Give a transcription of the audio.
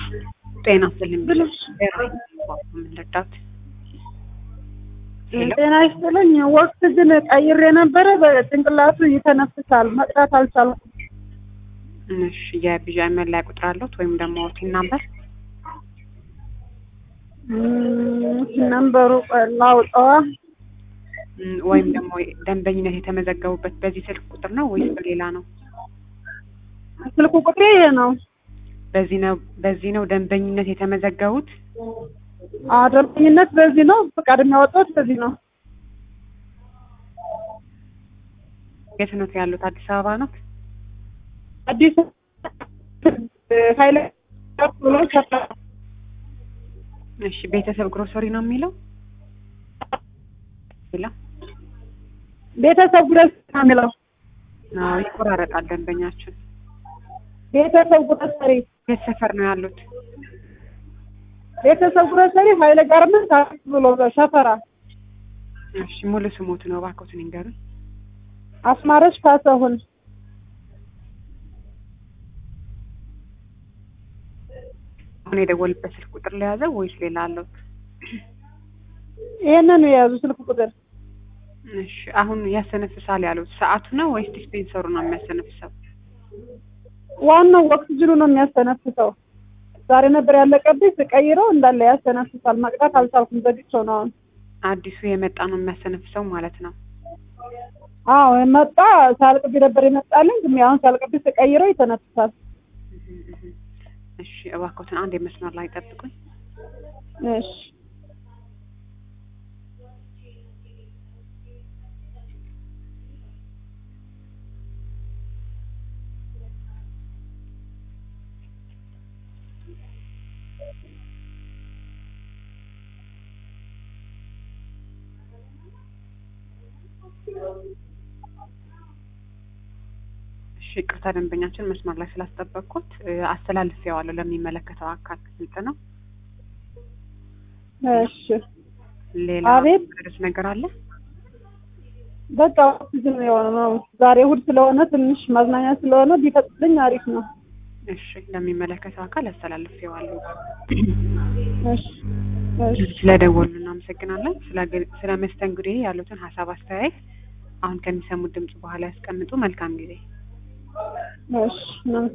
ጤና ይስጥልኝ ብለሽ ምን ልርዳት? ጤና ይስጥልኝ። ወቅት ግን ቀይሬ ነበረ። በጭንቅላቱ ይተነፍሳል፣ መጥራት አልቻልኩም። እሺ የቢዣይ መለያ ቁጥር አለዎት ወይም ደግሞ ቲን ናምበር? ነምበሩ ላውጣዋ ወይም ደግሞ ደንበኝነት የተመዘገቡበት በዚህ ስልክ ቁጥር ነው ወይስ በሌላ ነው? ስልኩ ቁጥሬ ይሄ ነው። በዚህ ነው ደንበኝነት የተመዘገቡት? ደንበኝነት በዚህ ነው። ፈቃድ የሚያወጣው በዚህ ነው። የት ነው ያሉት? አዲስ አበባ ነው? አዲስ ኃይለ ብሎ ሰፈራ። እሺ ቤተሰብ ግሮሰሪ ነው የሚለው? ቤተሰብ ግሮሰሪ ነው የሚለው። ይቆራረጣል ደንበኛችን። ቤተሰብ ግሮሰሪ የት ሰፈር ነው ያሉት? ቤተሰብ ግሮሰሪ ኃይለ ጋርመንት ብሎ ሰፈራ። እሺ ሙሉ ስሞት ነው እባክዎትን ይንገሩኝ። አስማረሽ ካሳሁን። አሁን የደወልበት ስልክ ቁጥር ለያዘው ወይስ ሌላ አለዎት? ይሄንን የያዙ ስልክ ቁጥር። እሺ አሁን ያስተነፍሳል ያሉት ሰዓቱ ነው ወይስ ዲስፔንሰሩ ነው የሚያስተነፍሰው? ዋናው ኦክሲጅኑ ነው የሚያስተነፍሰው። ዛሬ ነበር ያለቀብኝ፣ ስቀይረው እንዳለ ያስተነፍሳል። መቅዳት አልቻልኩም፣ ዘግቼው ነው። አሁን አዲሱ የመጣ ነው የሚያስተነፍሰው ማለት ነው? አዎ መጣ። ሳልቅብኝ ነበር የመጣልኝ፣ ግን አሁን ሳልቅብኝ ስቀይረው ይተነፍሳል። እሺ እባክዎትን አንድ የመስመር ላይ ጠብቁኝ። እሺ ይቅርታ ደንበኛችን መስመር ላይ ስላስጠበቅኩት አስተላልፌዋለሁ ለሚመለከተው አካል። ግልጽ ነው? እሺ ሌላ ነገር አለ? በቃ ኦክሲጅን ነው። ዛሬ እሑድ ስለሆነ ትንሽ ማዝናኛ ስለሆነ ቢፈጥልኝ አሪፍ ነው። እሺ ለሚመለከተው አካል አስተላልፌዋለሁ። እሺ ስለደወሉ እናመሰግናለን። ስለ መስተንግዶ ያሉትን ሀሳብ አስተያየት አሁን ከሚሰሙት ድምጽ በኋላ ያስቀምጡ። መልካም ጊዜ። እሺ